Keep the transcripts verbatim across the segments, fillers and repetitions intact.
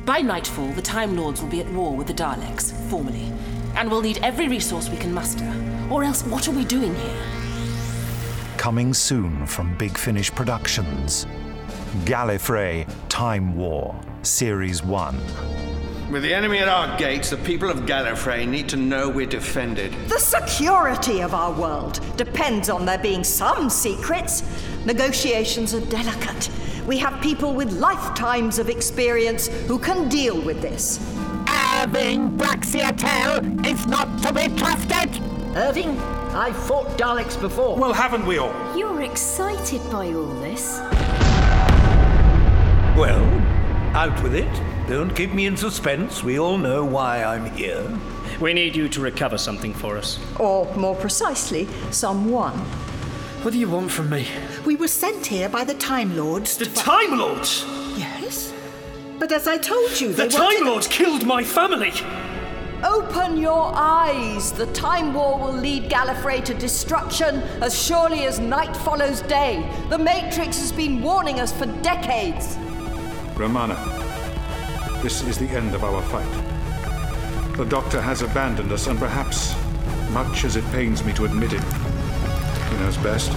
By nightfall, the Time Lords will be at war with the Daleks, formally, and we'll need every resource we can muster. Or else, what are we doing here? Coming soon from Big Finish Productions. Gallifrey Time War, Series one. With the enemy at our gates, the people of Gallifrey need to know we're defended. The security of our world depends on there being some secrets. Negotiations are delicate. We have people with lifetimes of experience who can deal with this. Irving Braxiatel is not to be trusted! Irving, I've fought Daleks before. Well, haven't we all? You're excited by all this. Well, out with it. Don't keep me in suspense. We all know why I'm here. We need you to recover something for us. Or, more precisely, someone. What do you want from me? We were sent here by the Time Lords. The to... Time Lords? Yes. But as I told you, they The wanted... Time Lords killed my family! Open your eyes! The Time War will lead Gallifrey to destruction as surely as night follows day. The Matrix has been warning us for decades. Romana, this is the end of our fight. The Doctor has abandoned us, and perhaps, much as it pains me to admit it, he knows best.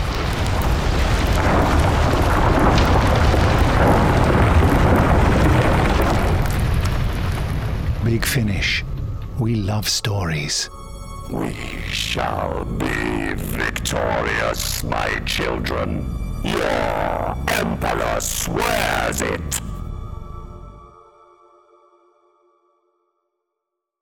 Big Finish. We love stories. We shall be victorious, my children. Your Emperor swears it.